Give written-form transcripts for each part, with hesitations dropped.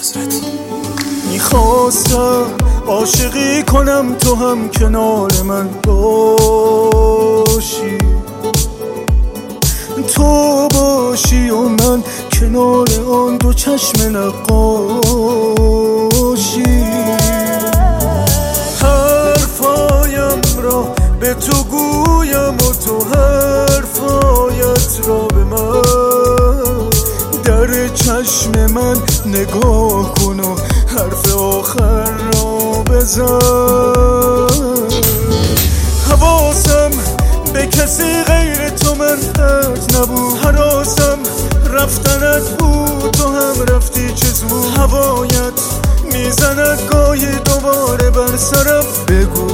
میخواستم عاشقی کنم تو هم کنار من باشی، تو باشی و من کنار آن دو چشم نقاشی. حرفایم را به تو گویم و تو حرفایت را به من، در چشم من نگاه کن و حرف آخر را بزن. حواسم به کسی غیر تو من پرت نبود، حراسم رفتنت بود تو هم رفتی چه زود. هوایت میزند گاهی دوباره بر سرم، بگو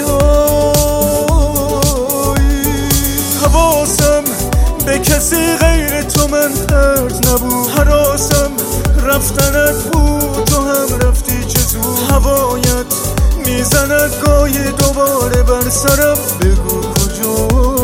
کجایی. حواسم به کسی غیر تو من پرت نبود، حراسم رفتنت بود تو هم رفتی چه زود. هوایت میزند گاهی دوباره بر سرم، بگو کجایی.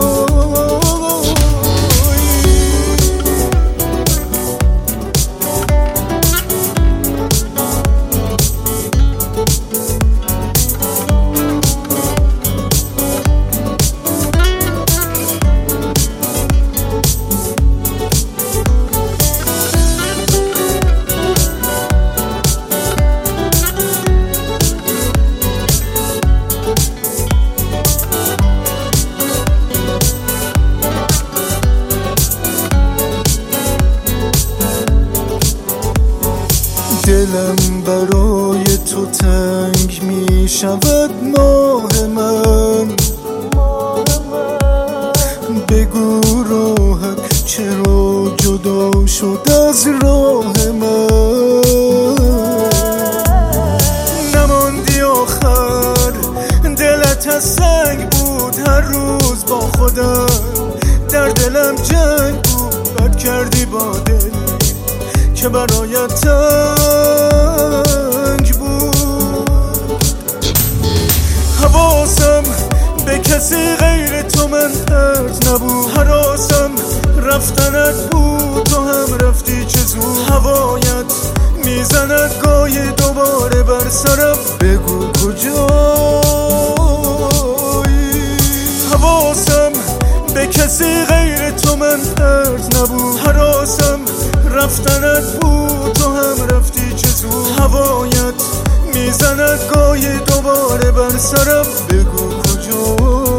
دلم برای تو تنگ می شود ماه من، بگو راحت چرا جدا شد از راه من. نماندی آخر دلت از سنگ بود، هر روز با خودم در دلم جنگ بود. بد کردی با دل که برایت تنگ بود. حواسم به کسی غیر تو من پرت نبود، حراسم رفتنت بود تو هم رفتی چه زود. هوایت میزند گاهی دوباره بر سرم، بگو کجایی. حواسم به کسی غیر تو من پرت نبود، حراسم رفتنت بود تو هم رفتی چه زود. هوایت میزند گاهی دوباره بر سرم، بگو کجا.